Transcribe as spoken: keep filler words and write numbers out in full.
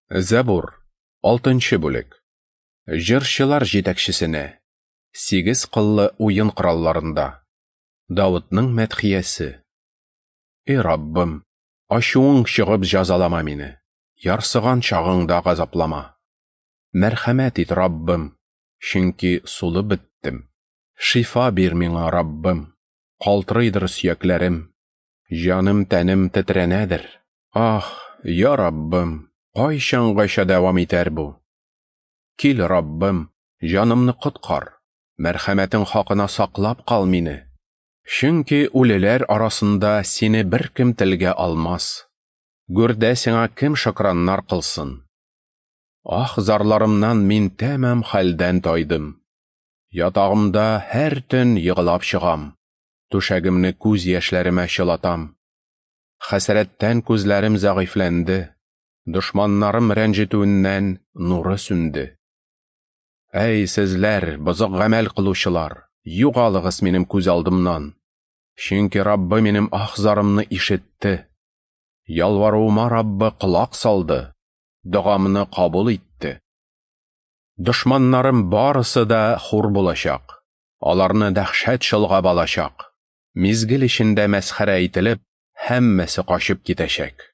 Зәбур, алтынчы бүлек. Җырчылар җитәкчесенә. Сигез кыллы уен коралларында. Давытның мәдхиясе. Эй Раббым, ачуың чыгып җәзалама мине. Ярсыган чагыңда газаплама. Мәрхәмәт ит, Раббым, чөнки сулы беттем. Шифа бир миңа, Раббым, калтырыйдыр сөякләрем. Җаным тәнем тетрәнәдер. Ах, я Раббым, кайчангаcha дәвам итәр бу? Кил, Раббым, җанымны коткар. Мәрхәмәтең хакына саклап кал мине. Чөнки үлеләр арасында сине беркем телгә алмас. Гүрдә сиңа кем шыкраннар кылсын? Ах, зарларымнан мин тәмам хәлдән тайдым. Ятагымда һәр төн егылап чыгам. Түшәгемне күз яшьләремә чылатам. Хәсрәттән күзләрем зәгыйфләнде. Дошманнарым рәнҗетүеннән нуры сүнде. Әй сезләр, бозык гамәл кылучылар, югалыгыз минем күз алдымнан. Чөнки Раббы минем ахзарымны ишетте. Ялваруыма Раббы колак салды. Дугамны кабул итте. Дошманнарым барысы да хур булачак. Аларны дәхшәт чолгап алачак. Мизгел эчендә мәсхәрә ителеп, һәммәсе качып китәчәк.